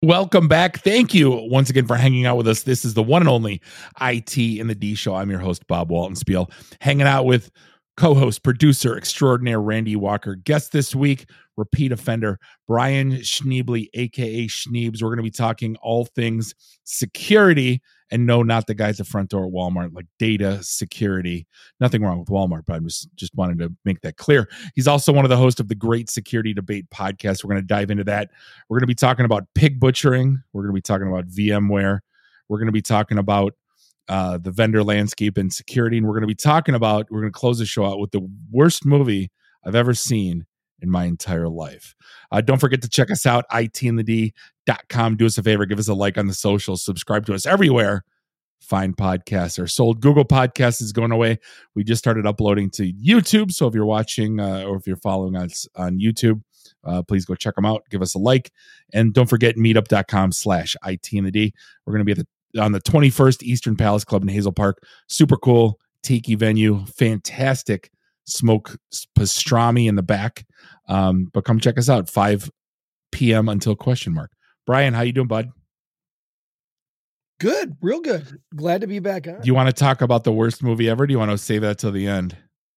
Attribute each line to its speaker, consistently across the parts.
Speaker 1: Welcome back. Thank you once again for hanging out with us. This is the one and only IT in the D Show. I'm your host, Bob Waltonspiel, hanging out with co-host, producer extraordinaire Randy Walker. Guest this week, repeat offender, Brian Schneebly, aka Schneebs. We're going to be talking all things security, and no, not the guy at the front door at Walmart, like data security. Nothing wrong with Walmart, but I just wanted to make that clear. He's also one of the hosts of the Great Security Debate podcast. We're going to dive into that. We're going to be talking about pig butchering. We're going to be talking about VMware. We're going to be talking about the vendor landscape and security. And we're going to close the show out with the worst movie I've ever seen in my entire life. Don't forget to check us out, itinthed.com. Do us a favor, give us a like on the socials, subscribe to us everywhere fine podcasts are sold. Google Podcasts is going away. We just started uploading to YouTube. So if you're watching or if you're following us on YouTube, please go check them out. Give us a like. And don't forget meetup.com/itinthed. We're going to be on the 21st Eastern Palace Club in Hazel Park. Super cool tiki venue. Fantastic smoke pastrami in the back. But come check us out. 5 p.m. until ? Brian, how you doing, bud?
Speaker 2: Good. Real good. Glad to be back on.
Speaker 1: Do you want to talk about the worst movie ever? Do you want to save that till the end?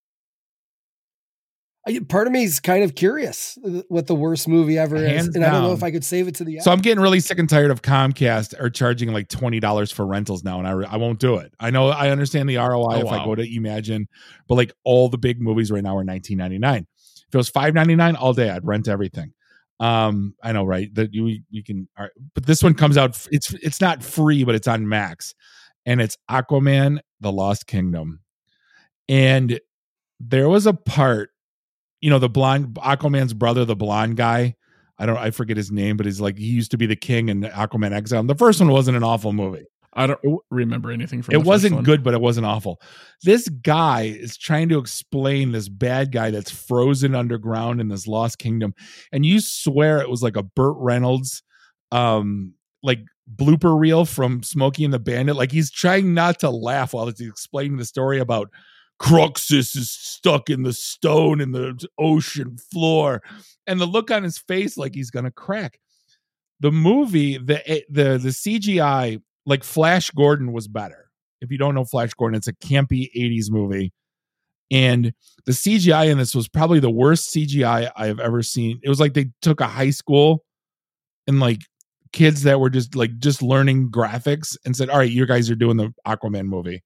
Speaker 2: Part of me is kind of curious what the worst movie ever
Speaker 1: Hands
Speaker 2: is. And
Speaker 1: down.
Speaker 2: I don't know if I could save it to the end.
Speaker 1: So I'm getting really sick and tired of Comcast are charging like $20 for rentals now. And I won't do it. I know I understand the ROI I go to Imagine, but like all the big movies right now are $19.99. If it was $5.99 all day, I'd rent everything. I know, right? That you can, but this one comes out. It's not free, but it's on Max, and it's Aquaman: The Lost Kingdom. And there was a part, the blonde Aquaman's brother, the blonde guy. I forget his name, but he's like he used to be the king in Aquaman Exile. And the first one wasn't an awful movie.
Speaker 3: I don't remember anything from
Speaker 1: it. Wasn't good, but it wasn't awful. This guy is trying to explain this bad guy that's frozen underground in this lost kingdom, and you swear it was like a Burt Reynolds, like blooper reel from Smokey and the Bandit. Like he's trying not to laugh while he's explaining the story about Cruxus is stuck in the stone in the ocean floor, and the look on his face like he's gonna crack. The movie, the CGI. Like Flash Gordon was better. If you don't know Flash Gordon, it's a campy 80s movie. And the CGI in this was probably the worst CGI I have ever seen. It was like they took a high school and like kids that were just learning graphics and said, all right, you guys are doing the Aquaman movie.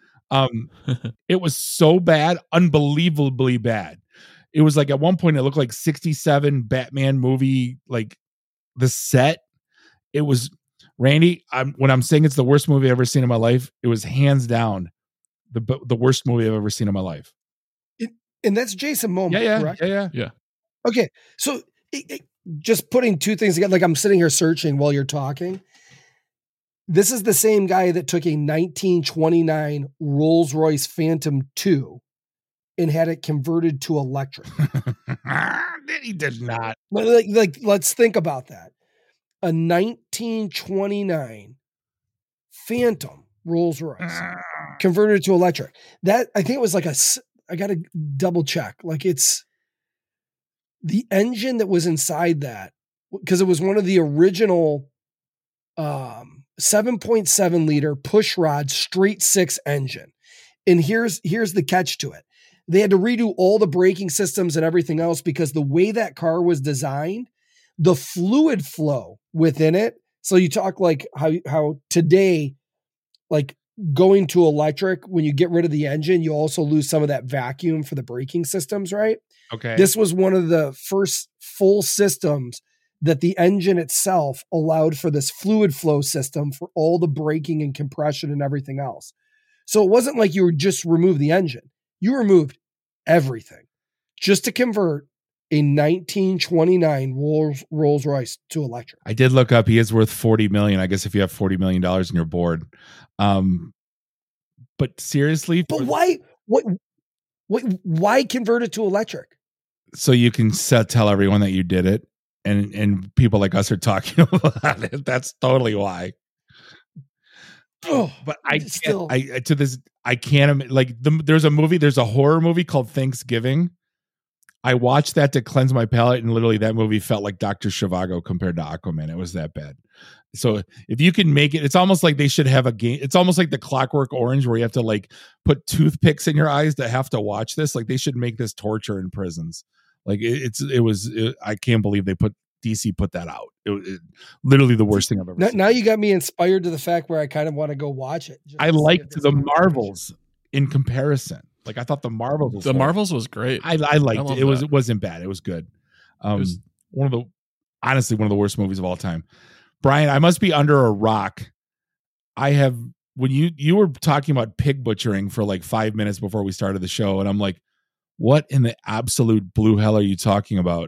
Speaker 1: It was so bad, unbelievably bad. It was like at one point it looked like 67 Batman movie, like the set. It was Randy, when I'm saying it's the worst movie I've ever seen in my life, it was hands down the worst movie I've ever seen in my life.
Speaker 2: And that's Jason Momoa, correct?
Speaker 1: Yeah.
Speaker 2: Okay, so just putting two things together, like I'm sitting here searching while you're talking. This is the same guy that took a 1929 Rolls-Royce Phantom II and had it converted to electric.
Speaker 1: He did not.
Speaker 2: Like, let's think about that. A 1929 Phantom Rolls-Royce converted to electric. That I think it was like I got to double check. Like it's the engine that was inside that, because it was one of the original 7.7 liter push rod straight six engine. And here's the catch to it. They had to redo all the braking systems and everything else because the way that car was designed, the fluid flow within it. So you talk like how today, like going to electric, when you get rid of the engine, you also lose some of that vacuum for the braking systems, right?
Speaker 1: Okay.
Speaker 2: This was one of the first full systems that the engine itself allowed for this fluid flow system for all the braking and compression and everything else. So it wasn't like you would just remove the engine. You removed everything just to convert a 1929 Rolls-Royce to electric.
Speaker 1: I did look up. He is worth $40 million. I guess if you have $40 million in your board. But seriously,
Speaker 2: why convert it to electric?
Speaker 1: So you can tell everyone that you did it, and people like us are talking about it. That's totally why.
Speaker 2: Oh,
Speaker 1: but I can't. There's a horror movie called Thanksgiving. I watched that to cleanse my palate, and literally that movie felt like Dr. Zhivago compared to Aquaman. It was that bad. So if you can make it, it's almost like they should have a game. It's almost like the Clockwork Orange, where you have to like put toothpicks in your eyes to have to watch this. Like they should make this torture in prisons. Like I can't believe DC put that out. It literally the worst thing I've ever seen.
Speaker 2: Now you got me inspired to the fact where I kind of want to go watch it.
Speaker 1: I liked the Marvels in comparison. Like I thought the Marvels
Speaker 3: was great.
Speaker 1: I liked it. It wasn't bad. It was good. It was one of the worst movies of all time. Brian, I must be under a rock. When you were talking about pig butchering for like 5 minutes before we started the show, and I'm like, what in the absolute blue hell are you talking about?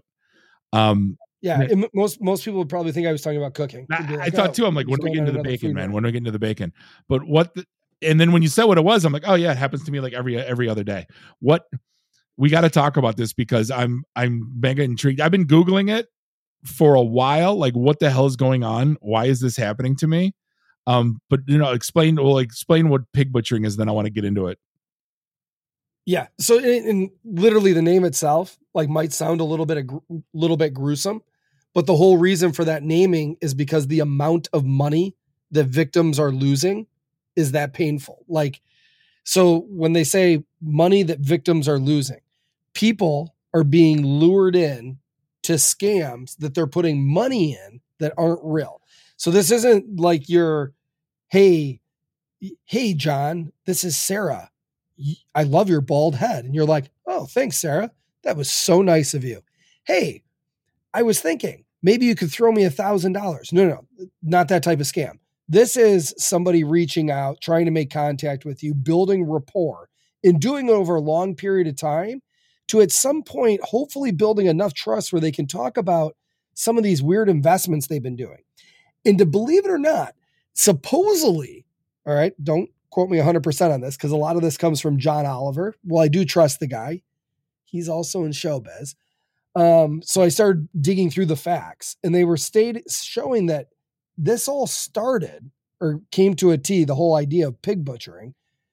Speaker 2: Yeah, most people would probably think I was talking about cooking. Like,
Speaker 1: I thought too. I'm like, when do we get into the bacon, man? When do we get into the bacon? But and then when you said what it was, I'm like, oh yeah, it happens to me like every other day. We got to talk about this because I'm mega intrigued. I've been Googling it for a while. Like, what the hell is going on? Why is this happening to me? But explain what pig butchering is. Then I want to get into it.
Speaker 2: Yeah. So in literally the name itself, like, might sound a little bit gruesome, but the whole reason for that naming is because the amount of money that victims are losing is that painful. Like, so when they say money that victims are losing, people are being lured in to scams that they're putting money in that aren't real. So this isn't like hey, John, this is Sarah. I love your bald head. And you're like, oh, thanks, Sarah. That was so nice of you. Hey, I was thinking maybe you could throw me $1,000. No, not that type of scam. This is somebody reaching out, trying to make contact with you, building rapport, and doing it over a long period of time to at some point, hopefully building enough trust where they can talk about some of these weird investments they've been doing. And to believe it or not, supposedly, all right, don't quote me 100% on this because a lot of this comes from John Oliver. Well, I do trust the guy. He's also in showbiz. So I started digging through the facts, and they were showing that this all started or came to a T, the whole idea of pig butchering,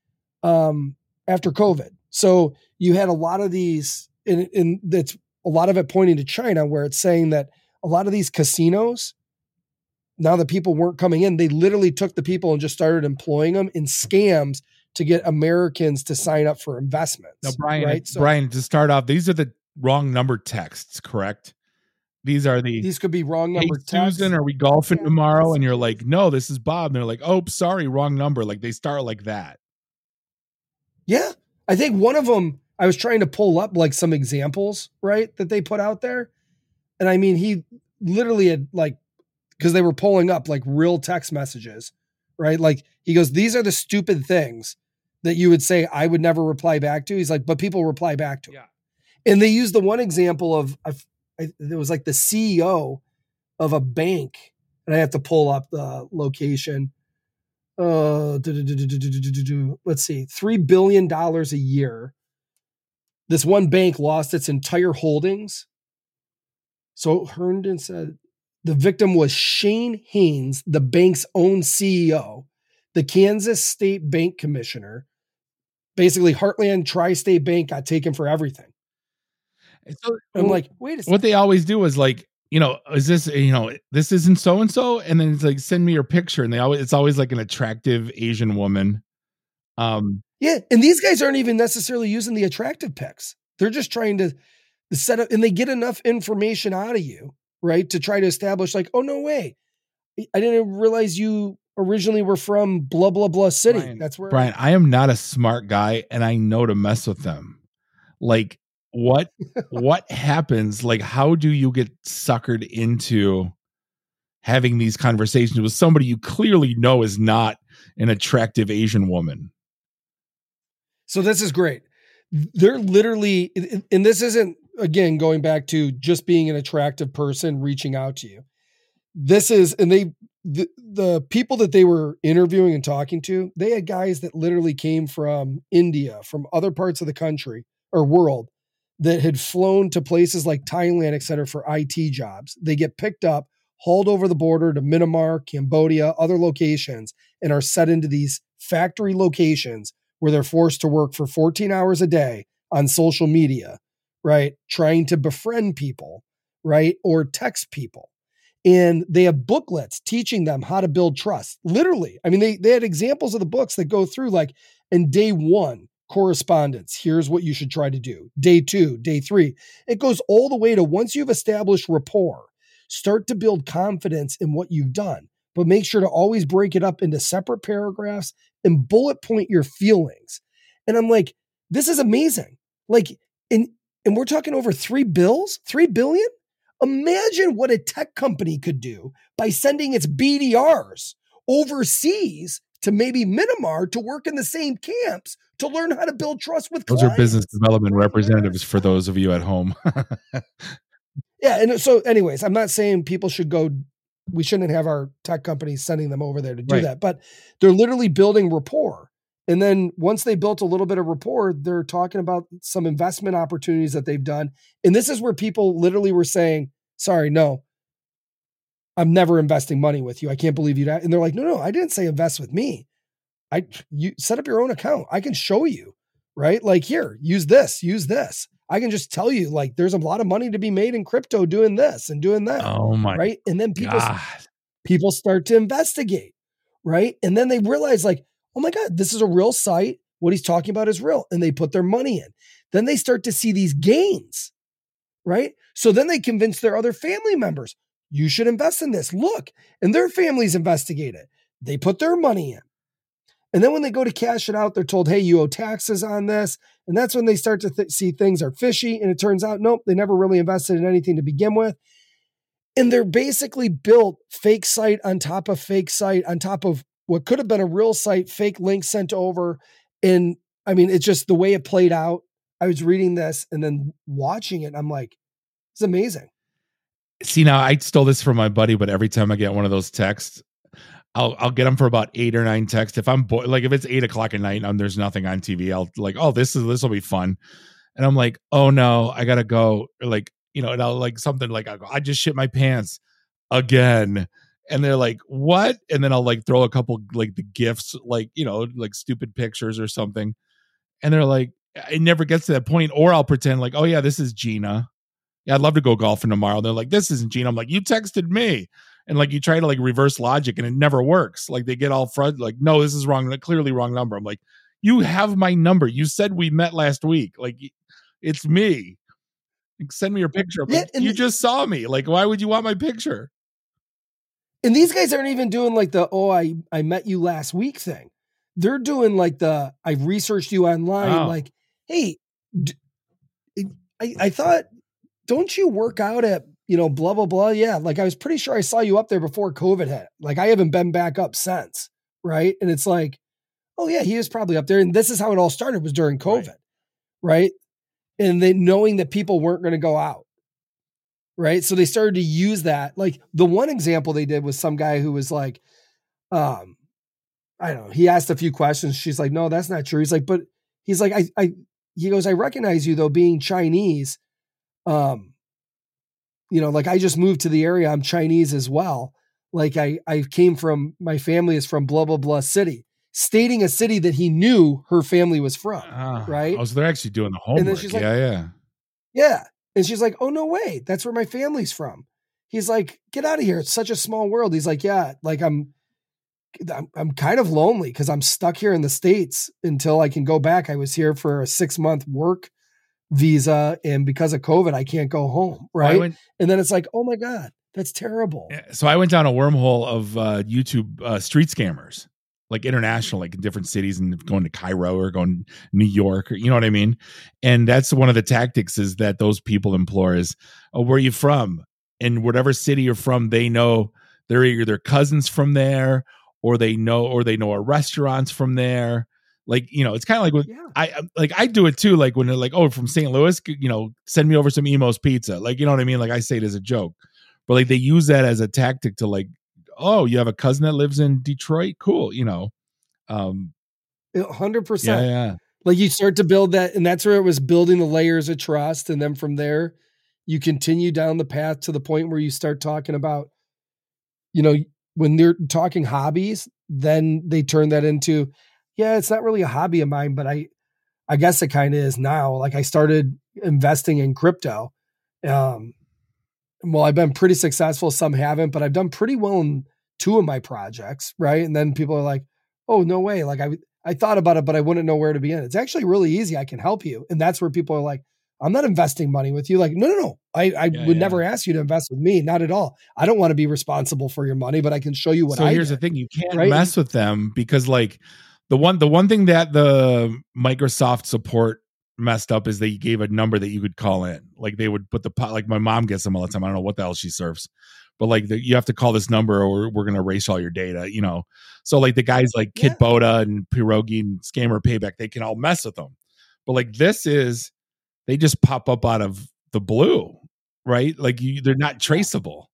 Speaker 2: after COVID. So you had a lot of these, and that's a lot of it pointing to China, where it's saying that a lot of these casinos, now that people weren't coming in, they literally took the people and just started employing them in scams to get Americans to sign up for investments.
Speaker 1: Now, Brian,
Speaker 2: right?
Speaker 1: Brian, to start off, these are the wrong number texts, correct? These could be wrong number texts. Susan, are we golfing tomorrow? And you're like, no, this is Bob. And they're like, oh, sorry, wrong number. Like they start like that.
Speaker 2: Yeah. I think one of them, I was trying to pull up like some examples, right, that they put out there. And I mean, he literally had like, because they were pulling up like real text messages, right? Like he goes, these are the stupid things that you would say I would never reply back to. He's like, but people reply back to him. Yeah. And they used the one example of, it was like the CEO of a bank, and I have to pull up the location. Let's see, $3 billion a year. This one bank lost its entire holdings. So Herndon said the victim was Shane Haynes, the bank's own CEO, the Kansas State Bank Commissioner. Basically, Heartland Tri-State Bank got taken for everything.
Speaker 1: So
Speaker 2: I'm like, wait a second.
Speaker 1: What they always do is like, is this, this isn't so-and-so. And then it's like, send me your picture. And it's always like an attractive Asian woman.
Speaker 2: Yeah. And these guys aren't even necessarily using the attractive pics. They're just trying to set up, and they get enough information out of you, right, to try to establish like, oh, no way. I didn't realize you originally were from blah, blah, blah city.
Speaker 1: Brian, I am not a smart guy, and I know to mess with them. Like, what happens? Like, how do you get suckered into having these conversations with somebody you clearly know is not an attractive Asian woman?
Speaker 2: So this is great. They're literally, and this isn't, again, going back to just being an attractive person reaching out to you. This is, and the people that they were interviewing and talking to, they had guys that literally came from India, from other parts of the country or world, that had flown to places like Thailand, et cetera, for IT jobs. They get picked up, hauled over the border to Myanmar, Cambodia, other locations, and are set into these factory locations where they're forced to work for 14 hours a day on social media, right? Trying to befriend people, right? Or text people. And they have booklets teaching them how to build trust. Literally. I mean, they had examples of the books that go through like in day 1, correspondence. Here's what you should try to do. Day 2, day 3. It goes all the way to once you've established rapport, start to build confidence in what you've done, but make sure to always break it up into separate paragraphs and bullet point your feelings. And I'm like, this is amazing. Like, and we're talking over $3 billion. Imagine what a tech company could do by sending its BDRs overseas to maybe Myanmar to work in the same camps to learn how to build trust with
Speaker 1: those
Speaker 2: clients.
Speaker 1: Are business development representatives for those of you at home.
Speaker 2: Yeah. And so anyways, I'm not saying people should go, we shouldn't have our tech companies sending them over there to do that, but they're literally building rapport. And then once they built a little bit of rapport, they're talking about some investment opportunities that they've done. And this is where people literally were saying, sorry, no, I'm never investing money with you. I can't believe you. And they're like, no, I didn't say invest with me. You set up your own account. I can show you, right? Like here, use this. I can just tell you like, there's a lot of money to be made in crypto doing this and doing that.
Speaker 1: Oh my,
Speaker 2: right. And then people start to investigate. Right. And then they realize like, oh my God, this is a real site. What he's talking about is real. And they put their money in. Then they start to see these gains, right? So then they convince their other family members, you should invest in this. Look, and their families investigate it. They put their money in. And then when they go to cash it out, they're told, hey, you owe taxes on this. And that's when they start to see things are fishy. And it turns out, nope, they never really invested in anything to begin with. And they're basically built fake site on top of fake site on top of what could have been a real site, fake link sent over. And I mean, it's just the way it played out. I was reading this and then watching it. I'm like, it's amazing.
Speaker 1: See, now I stole this from my buddy, but every time I get one of those texts, I'll get them for about 8 or 9 texts. If I'm like, if it's 8 o'clock at night and there's nothing on TV, I'll like, oh, this will be fun. And I'm like, oh no, I gotta go. Like, and I'll like something like, I just shit my pants again. And they're like, what? And then I'll like throw a couple like the gifts, like, like stupid pictures or something. And they're like, it never gets to that point. Or I'll pretend like, oh yeah, this is Gina. Yeah, I'd love to go golfing tomorrow. They're like, this isn't Gina. I'm like, you texted me. And like, you try to like reverse logic and it never works. Like they get all frustrated. Like, no, this is wrong. Clearly wrong number. I'm like, you have my number. You said we met last week. Like it's me. Like, send me your picture. Like, you just saw me. Like, why would you want my picture?
Speaker 2: And these guys aren't even doing like the, oh, I met you last week thing. They're doing like the, I researched you online. Oh. Like, hey, I thought, don't you work out at, blah, blah, blah. Yeah. Like I was pretty sure I saw you up there before COVID hit. Like I haven't been back up since. Right. And it's like, oh yeah, he was probably up there. And this is how it all started was during COVID. Right. And then knowing that people weren't going to go out. Right. So they started to use that. Like the one example they did was some guy who was like, I don't know. He asked a few questions. She's like, no, that's not true. He's like, but he's like, he goes, I recognize you though, being Chinese. Like I just moved to the area. I'm Chinese as well. Like I came from, my family is from blah, blah, blah city, stating a city that he knew her family was from. Right.
Speaker 1: Oh, so they're actually doing the homework. And then she's like,
Speaker 2: yeah. And she's like, oh, no way. That's where my family's from. He's like, get out of here. It's such a small world. He's like, yeah, like I'm kind of lonely because I'm stuck here in the States until I can go back. I was here for a 6-month work visa. And because of COVID, I can't go home. Right. And then it's like, oh my God, that's terrible.
Speaker 1: So I went down a wormhole of YouTube street scammers. Like international, like in different cities and going to Cairo or going to New York, or you know what I mean? And that's one of the tactics is that those people employ is, oh, where are you from? And whatever city you're from, they know they're either their cousins from there or they know a restaurants from there. Like, it's kind of like with, I do it too. Like when they're like, oh, from St. Louis, send me over some Emo's pizza. Like, you know what I mean? Like I say it as a joke, but like they use that as a tactic to like, oh, you have a cousin that lives in Detroit? Cool.
Speaker 2: 100%.
Speaker 1: Yeah.
Speaker 2: Like you start to build that. And that's where it was building the layers of trust. And then from there, you continue down the path to the point where you start talking about, when they're talking hobbies, then they turn that into, yeah, it's not really a hobby of mine, but I guess it kind of is now. Like I started, investing in crypto. Well, I've been pretty successful. Some haven't, but I've done pretty well in 2 of my projects. Right. And then people are like, oh, no way. Like I thought about it, but I wouldn't know where to begin. It's actually really easy. I can help you. And that's where people are like, I'm not investing money with you. Like, no. I would never ask you to invest with me. Not at all. I don't want to be responsible for your money, but I can show you what I
Speaker 1: here's
Speaker 2: did.
Speaker 1: the thing. You can't mess with them because like the one thing that the Microsoft support messed up is they gave a number that you could call in. Like they would put like my mom gets them all the time. I don't know what the hell she serves, but like you have to call this number or we're going to erase all your data, you know? So like the guys like Kit Boda and Pierogi and Scammer Payback, they can all mess with them. But like they just pop up out of the blue, right? Like they're not traceable.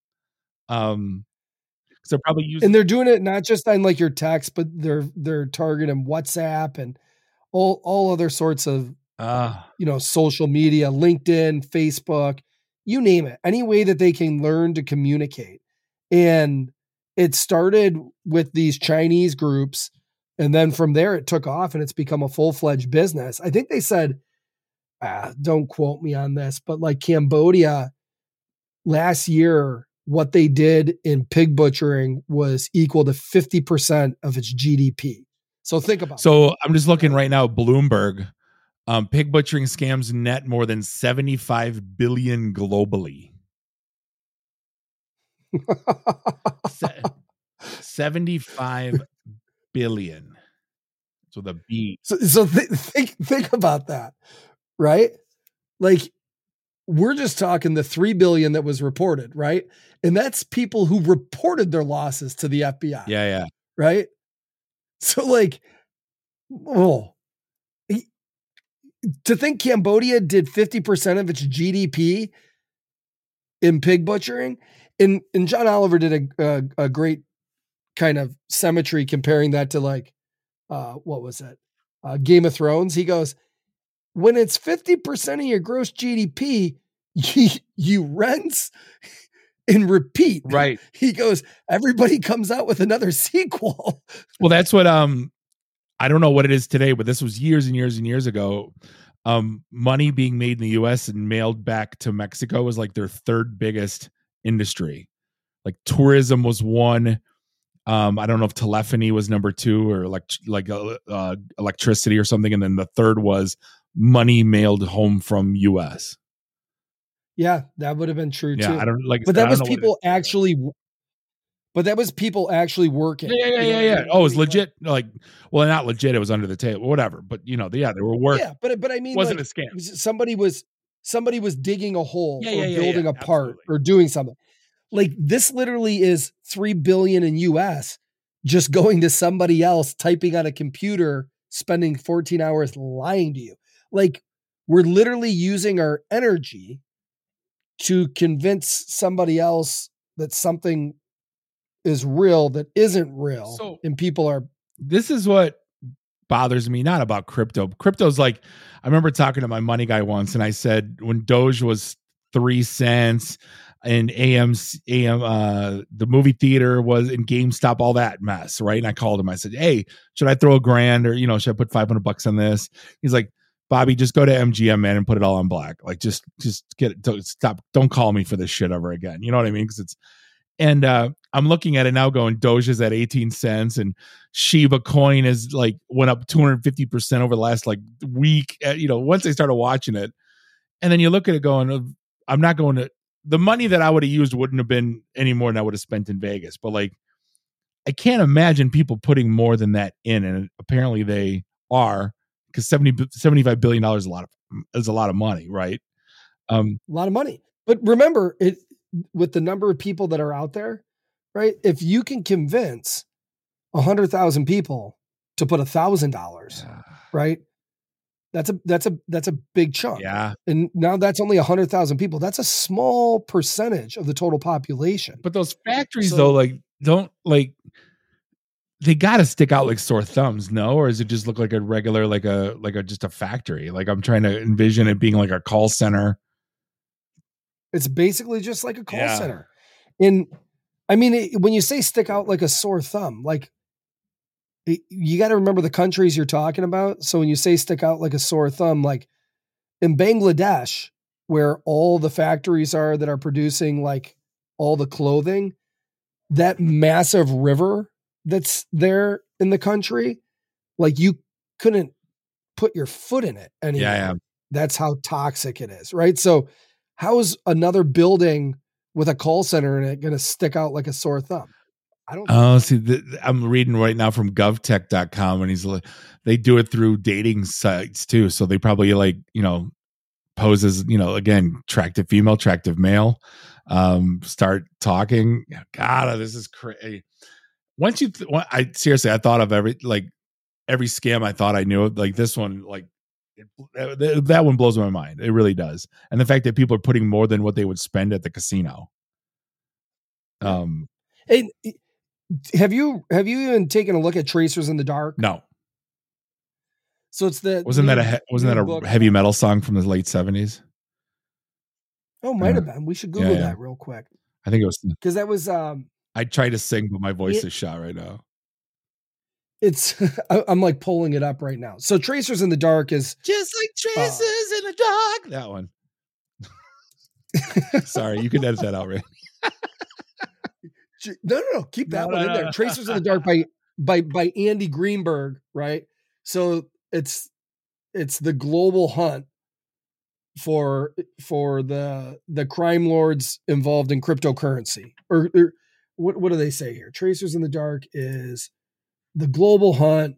Speaker 1: So probably using,
Speaker 2: and they're doing it not just on like your text, but they're targeting WhatsApp and all other sorts of social media, LinkedIn, Facebook, you name it, any way that they can learn to communicate. And it started with these Chinese groups. And then from there it took off and it's become a full-fledged business. I think they said, don't quote me on this, but like Cambodia last year, what they did in pig butchering was equal to 50% of its GDP. So think about it.
Speaker 1: So I'm just looking right now, Bloomberg, pig butchering scams net more than 75 billion globally. 75 billion. So the B.
Speaker 2: So think about that, right? Like we're just talking the 3 billion that was reported, right? And that's people who reported their losses to the FBI.
Speaker 1: Yeah.
Speaker 2: Right. So like, to think Cambodia did 50% of its GDP in pig butchering, and John Oliver did a great kind of symmetry comparing that to like, what was it? Game of Thrones. He goes, when it's 50% of your gross GDP, you rinse and repeat.
Speaker 1: Right.
Speaker 2: He goes, everybody comes out with another sequel.
Speaker 1: Well, that's what, I don't know what it is today, but this was years and years and years ago. Money being made in the US and mailed back to Mexico was like their 3rd biggest industry. Like tourism was 1. I don't know if telephony was number 2 or electricity or something. And then the 3rd was money mailed home from US.
Speaker 2: Yeah, that would have been true too.
Speaker 1: I don't like,
Speaker 2: but that was people actually. But that was people actually working.
Speaker 1: Yeah. Oh, it was legit. Like, well, not legit. It was under the table, whatever. But they were working.
Speaker 2: Yeah, but I mean,
Speaker 1: it wasn't a scam.
Speaker 2: Somebody was digging a hole or building a part
Speaker 1: absolutely.
Speaker 2: or doing something. Like this literally is 3 billion in US just going to somebody else, typing on a computer, spending 14 hours lying to you. Like we're literally using our energy to convince somebody else that something is real that isn't real. And people are.
Speaker 1: This is what bothers me, not about crypto. Crypto's like, I remember talking to my money guy once and I said, when Doge was 3 cents and the movie theater was in GameStop, all that mess, right? And I called him. I said, hey, should I throw $1,000 or, should I put $500 on this? He's like, Bobby, just go to MGM, man, and put it all on black. Like, just get it. Stop. Don't call me for this shit ever again. You know what I mean? Because it's, and I'm looking at it now going, Doge is at 18 cents and Shiba coin is like went up 250% over the last like week, once I started watching it. And then you look at it going, I'm not going to, the money that I would have used wouldn't have been any more than I would have spent in Vegas. But like, I can't imagine people putting more than that in. And apparently they are, because $75 billion is a lot of money, right?
Speaker 2: A lot of money. But remember, with the number of people that are out there, right? If you can convince 100,000 people to put $1,000, right? That's a big chunk.
Speaker 1: Yeah.
Speaker 2: And now that's only 100,000 people. That's a small percentage of the total population.
Speaker 1: But those factories though, they got to stick out like sore thumbs, no? Or does it just look like a regular, just a factory? Like I'm trying to envision it being like a call center.
Speaker 2: It's basically just like a call center. And I mean, when you say stick out like a sore thumb, like you got to remember the countries you're talking about. So when you say stick out like a sore thumb, like in Bangladesh, where all the factories are that are producing like all the clothing, that massive river that's there in the country, like you couldn't put your foot in it anymore.
Speaker 1: Yeah.
Speaker 2: That's how toxic it is, right? So how is another building with a call center in it going to stick out like a sore thumb? I don't
Speaker 1: know. I'm reading right now from govtech.com, and he's like, they do it through dating sites too. So they probably like, poses, again, attractive female, attractive male, start talking. God, this is crazy. Once I thought of every scam I thought I knew. Like this one, like that one blows my mind. It really does. And the fact that people are putting more than what they would spend at the casino.
Speaker 2: Hey, have you even taken a look at Tracers in the Dark?
Speaker 1: No.
Speaker 2: So it's
Speaker 1: wasn't that a heavy metal song from the late 70s?
Speaker 2: Oh, might have been. We should Google that real quick.
Speaker 1: I think it was
Speaker 2: because that was.
Speaker 1: I tried to sing, but my voice is shot right now.
Speaker 2: It's I'm like pulling it up right now. So Tracers in the Dark is
Speaker 1: just like Tracers in the Dark. That one. Sorry, you can edit that out, Randy.
Speaker 2: No. Keep that one in there. Tracers in the Dark by Andy Greenberg, right? So it's the global hunt for the crime lords involved in cryptocurrency. Or what do they say here? Tracers in the Dark is the global hunt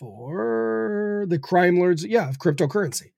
Speaker 2: for the crime lords, of cryptocurrency.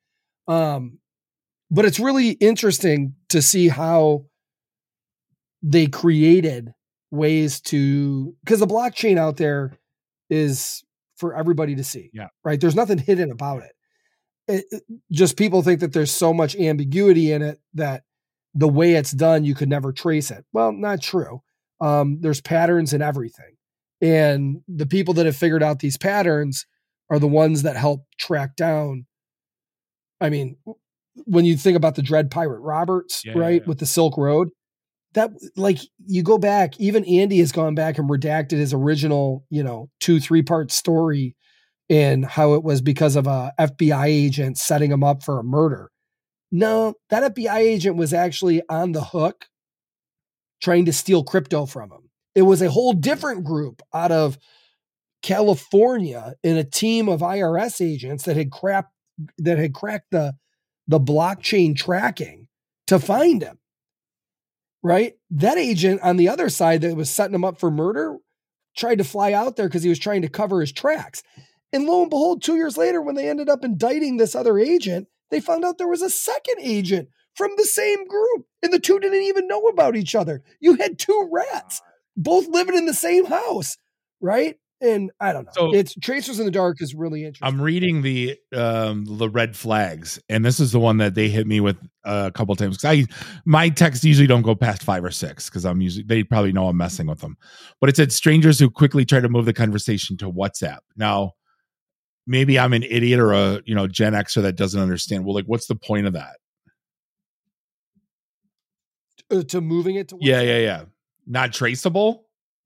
Speaker 2: But it's really interesting to see how they created ways to, because the blockchain out there is for everybody to see.
Speaker 1: Yeah.
Speaker 2: Right. There's nothing hidden about it. Just people think that there's so much ambiguity in it that the way it's done, you could never trace it. Well, not true. There's patterns in everything. And the people that have figured out these patterns are the ones that help track down. I mean, when you think about the Dread Pirate Roberts, right, with the Silk Road, that like you go back, even Andy has gone back and redacted his original, 2-3 part story and how it was because of a FBI agent setting him up for a murder. No, that FBI agent was actually on the hook trying to steal crypto from him. It was a whole different group out of California in a team of IRS agents that had cracked the blockchain tracking to find him. Right? That agent on the other side that was setting him up for murder tried to fly out there because he was trying to cover his tracks. And lo and behold, 2 years later, when they ended up indicting this other agent, they found out there was a second agent from the same group. And the two didn't even know about each other. You had two rats, both living in the same house. Right? And I don't know. So it's Tracers in the Dark is really interesting.
Speaker 1: I'm reading the red flags, and this is the one that they hit me with a couple of times because my texts usually don't go past 5 or 6 because they probably know I'm messing with them. But it said strangers who quickly try to move the conversation to WhatsApp. Now, maybe I'm an idiot or a Gen Xer that doesn't understand. Well, like, what's the point of that?
Speaker 2: To moving it to WhatsApp?
Speaker 1: Yeah. Not traceable.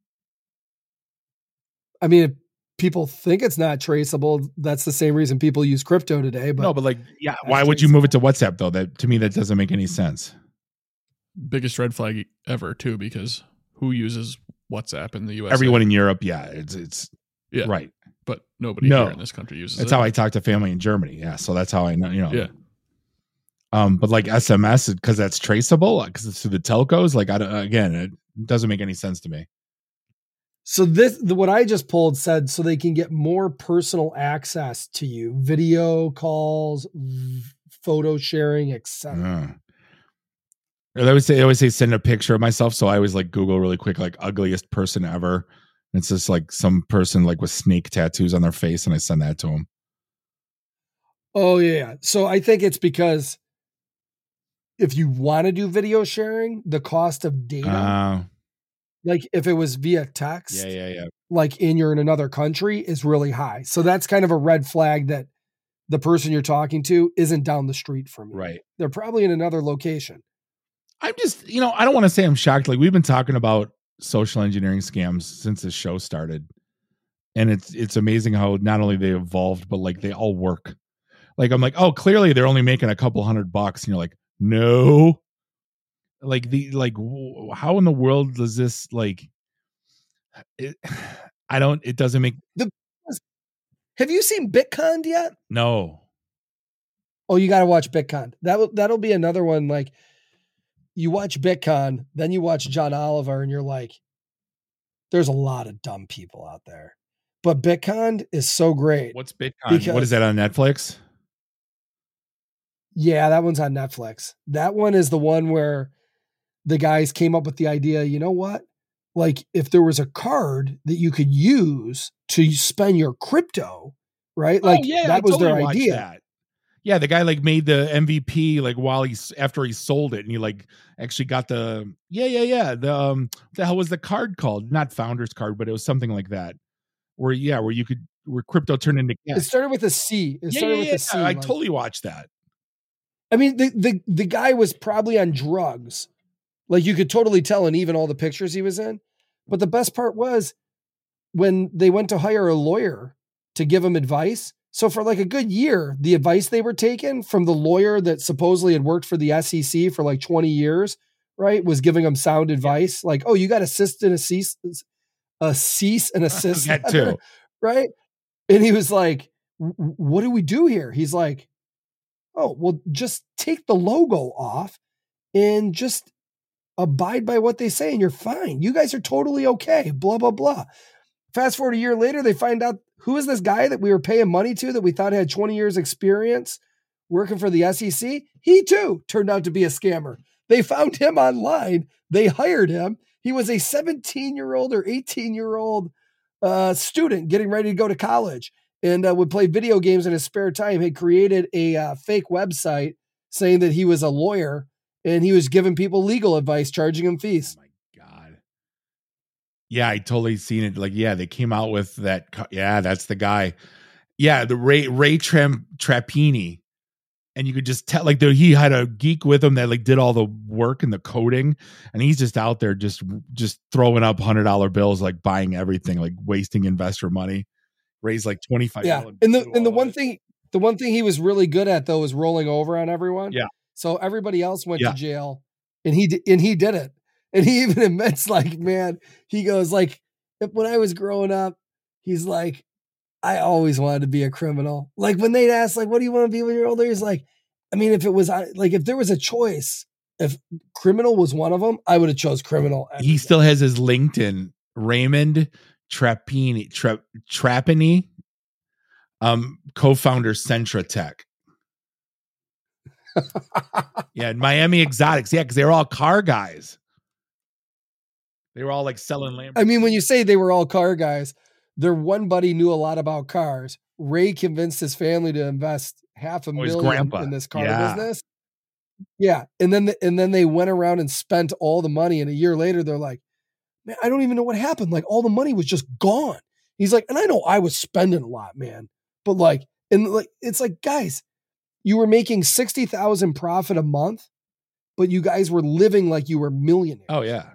Speaker 2: I mean, if people think it's not traceable, that's the same reason people use crypto today. But
Speaker 1: no, but like, why would you move it to WhatsApp though? That to me, that doesn't make any sense.
Speaker 3: Biggest red flag ever too, because who uses WhatsApp in the US?
Speaker 1: Everyone in Europe, it's right,
Speaker 3: but nobody here in this country uses it.
Speaker 1: That's how I talk to family in Germany. Yeah, so that's how I know. Yeah. But like SMS, because that's traceable, because it's through the telcos. Like, it doesn't make any sense to me.
Speaker 2: So what I just pulled said, so they can get more personal access to you, video calls, photo sharing, etc.
Speaker 1: They always say send a picture of myself. So I always like Google really quick, like ugliest person ever. And it's just like some person like with snake tattoos on their face, and I send that to them.
Speaker 2: Oh yeah. So I think it's because if you want to do video sharing, the cost of data. Like if it was via text, like you're in another country is really high. So that's kind of a red flag that the person you're talking to isn't down the street from you.
Speaker 1: Right.
Speaker 2: They're probably in another location.
Speaker 1: I'm just, I don't want to say I'm shocked. Like we've been talking about social engineering scams since this show started. And it's amazing how not only they evolved, but like they all work. Like, I'm like, oh, clearly they're only making a couple $100. And you're like, no. Like how in the world does this it, it doesn't make
Speaker 2: Have you seen BitCon yet?
Speaker 1: no.
Speaker 2: Oh, you got to watch BitCon. That'll be another one. Like, you watch BitCon, then you watch John Oliver, and you're like, there's a lot of dumb people out there. But BitCon is so great.
Speaker 1: What's BitCon? What is that on Netflix?
Speaker 2: Yeah, that one's on Netflix. That one is the one where the guys came up with the idea, you know what? Like, if there was a card that you could use to spend your crypto, right? Like, that was their idea.
Speaker 1: That. Yeah, the guy like made the MVP like while after he sold it, and he like actually got the the hell was the card called? Not Founder's Card, but it was something like that. Where crypto turned into cash.
Speaker 2: It started with a C. It started with a C.
Speaker 1: I totally watched that.
Speaker 2: I mean, the guy was probably on drugs. Like, you could totally tell, and even all the pictures he was in. But the best part was when they went to hire a lawyer to give him advice. So for like a good year, the advice they were taking from the lawyer that supposedly had worked for the SEC for like 20 years, right, was giving them sound advice. Like, oh, you got a cease and assist
Speaker 1: that too,
Speaker 2: right? And he was like, what do we do here? He's like, oh, well, just take the logo off and just abide by what they say, and you're fine. You guys are totally okay. Blah, blah, blah. Fast forward a year later, they find out, who is this guy that we were paying money to that we thought had 20 years experience working for the SEC? He too turned out to be a scammer. They found him online. They hired him. He was a 17-year-old or 18-year-old student getting ready to go to college, and would play video games in his spare time. He created a fake website saying that he was a lawyer, and he was giving people legal advice, charging them fees.
Speaker 1: Oh my God. Yeah, I totally seen it. Like, yeah, they came out with that. Yeah, that's the guy. Yeah, the Ray Trapani. And you could just tell, like, he had a geek with him that like did all the work and the coding, and he's just out there just throwing up $100 bills, like buying everything, like wasting investor money. Raised like $25.
Speaker 2: Yeah, and the one thing he was really good at though was rolling over on everyone.
Speaker 1: Yeah.
Speaker 2: So everybody else went to jail, and he did it. And he even admits, like, man, he goes like, when I was growing up, he's like, I always wanted to be a criminal. Like, when they'd ask, like, what do you want to be when you're older? He's like, I mean, if it was like, if there was a choice, if criminal was one of them, I would have chose criminal.
Speaker 1: He still has his LinkedIn, Raymond Trapani, co-founder Centra Tech. Yeah, Miami Exotics. Yeah, because they were all car guys. They were all like selling Lamborghinis.
Speaker 2: I mean, when you say they were all car guys, their one buddy knew a lot about cars. Ray convinced his family to invest $500,000 in this car business. Yeah. And then they went around and spent all the money. And a year later, they're like, man, I don't even know what happened. Like, all the money was just gone. He's like, and I know I was spending a lot, man. But like, and like, it's like, guys, you were making 60,000 profit a month, but you guys were living like you were millionaires.
Speaker 1: Oh yeah.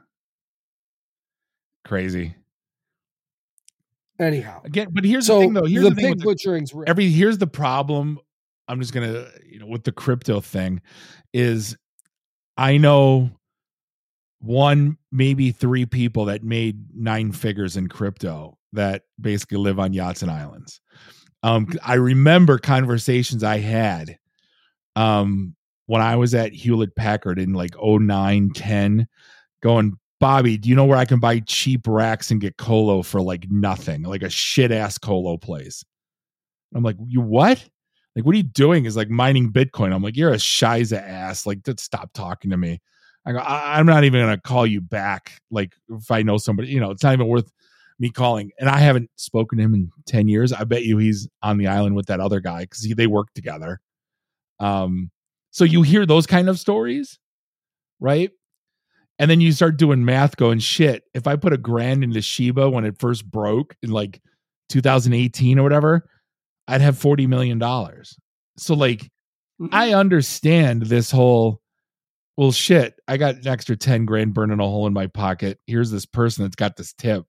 Speaker 1: Crazy.
Speaker 2: Anyhow,
Speaker 1: again, but here's the thing though. Here's the thing
Speaker 2: pig butchering's real.
Speaker 1: Here's the problem. I'm just gonna, with the crypto thing, is I know one, maybe three people that made 9 figures in crypto that basically live on yachts and islands. I remember conversations I had when I was at Hewlett Packard in like 09, 10, going, Bobby, do you know where I can buy cheap racks and get colo for like nothing, like a shit ass colo place? I'm like, you what? Like, what are you doing? Is like mining Bitcoin. I'm like, you're a shiza ass. Like, stop talking to me. I go, I'm not even going to call you back. Like, if I know somebody, it's not even worth me calling. And I haven't spoken to him in 10 years. I bet you he's on the island with that other guy because they work together. So you hear those kind of stories, right? And then you start doing math going, shit, if I put $1,000 into Shiba when it first broke in like 2018 or whatever, I'd have $40 million. So like, I understand this whole, well, shit, I got an extra 10 grand burning a hole in my pocket. Here's this person that's got this tip,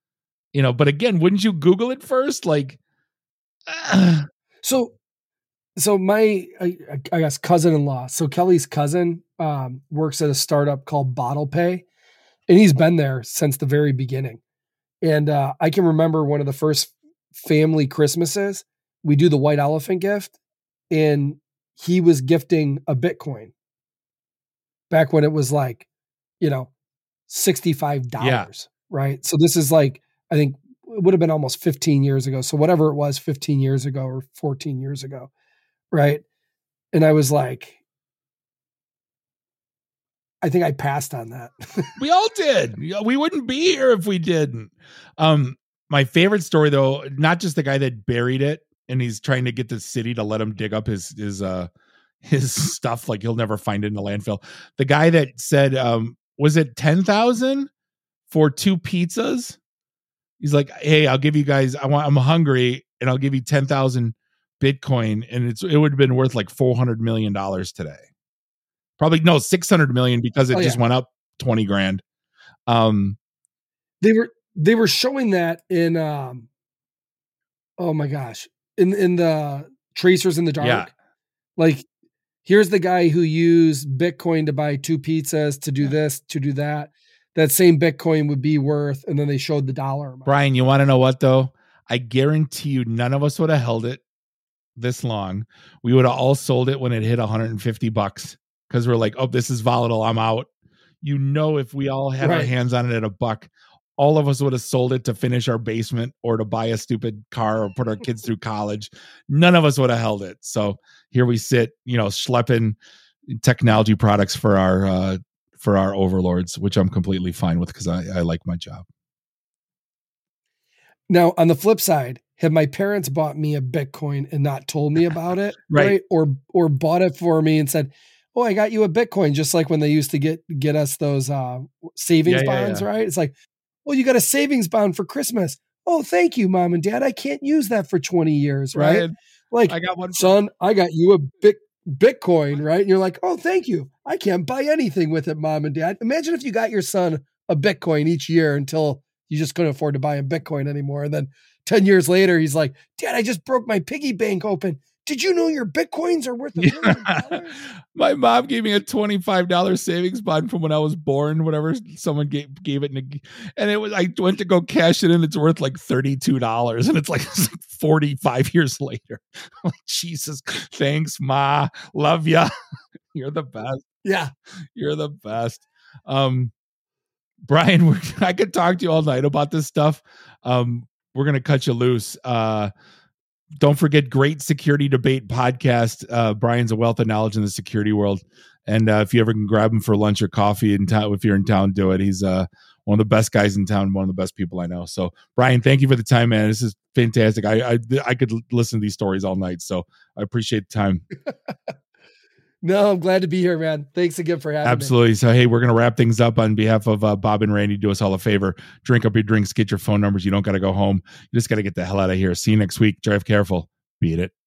Speaker 1: but again, wouldn't you Google it first? Like,
Speaker 2: so So my, I guess, cousin-in-law. So Kelly's cousin works at a startup called Bottle Pay, and he's been there since the very beginning. And I can remember one of the first family Christmases, we do the white elephant gift, and he was gifting a Bitcoin back when it was like, $65,
Speaker 1: Yeah.
Speaker 2: right? So this is like, I think it would have been almost 15 years ago. So whatever it was 15 years ago or 14 years ago, right? And I was like, I think I passed on that.
Speaker 1: We all did. We wouldn't be here if we didn't. My favorite story, though, not just the guy that buried it and he's trying to get the city to let him dig up his stuff, like he'll never find it in the landfill. The guy that said, was it 10,000 for 2 pizzas? He's like, hey, I'll give you guys, I'm hungry, and I'll give you 10,000 Bitcoin, and it would have been worth like $400 million today. Probably no, 600 million, because it just went up 20 grand.
Speaker 2: They were showing that in oh my gosh, in the Tracers in the Dark.
Speaker 1: Yeah.
Speaker 2: Like, here's the guy who used Bitcoin to buy 2 pizzas, to do this, to do that. That same Bitcoin would be worth, and then they showed the dollar amount.
Speaker 1: Brian, you want to know what though? I guarantee you none of us would have held it this long. We would have all sold it when it hit $150 because we're like, oh, this is volatile, I'm out. If we all had our hands on it at $1, all of us would have sold it to finish our basement or to buy a stupid car or put our kids through college. None of us would have held it. So here we sit, schlepping technology products for our overlords, which I'm completely fine with because I like my job.
Speaker 2: Now, on the flip side, have my parents bought me a Bitcoin and not told me about it, right? Or bought it for me and said, oh, I got you a Bitcoin, just like when they used to get us those savings bonds, right? It's like, oh, you got a savings bond for Christmas. Oh, thank you, Mom and Dad. I can't use that for 20 years, right? Like, I got one, son, I got you a Bitcoin, right? And you're like, oh, thank you. I can't buy anything with it, Mom and Dad. Imagine if you got your son a Bitcoin each year until you just couldn't afford to buy a Bitcoin anymore. And then 10 years later, he's like, Dad, I just broke my piggy bank open. Did you know your Bitcoins are worth $1 million?
Speaker 1: My mom gave me a $25 savings bond from when I was born, whatever someone gave it. And it was, I went to go cash it in. It's worth like $32. And it's like 45 years later. I'm like, Jesus, thanks, Ma. Love ya. You're the best.
Speaker 2: Yeah.
Speaker 1: You're the best. Brian, I could talk to you all night about this stuff. We're going to cut you loose. Don't forget, Great Security Debate podcast. Brian's a wealth of knowledge in the security world. And if you ever can grab him for lunch or coffee in town, if you're in town, do it. He's one of the best guys in town, one of the best people I know. So, Brian, thank you for the time, man. This is fantastic. I could listen to these stories all night. So I appreciate the time.
Speaker 2: No, I'm glad to be here, man. Thanks again for having me.
Speaker 1: Absolutely. So, hey, we're going to wrap things up on behalf of Bob and Randy. Do us all a favor. Drink up your drinks. Get your phone numbers. You don't got to go home. You just got to get the hell out of here. See you next week. Drive careful. Beat it.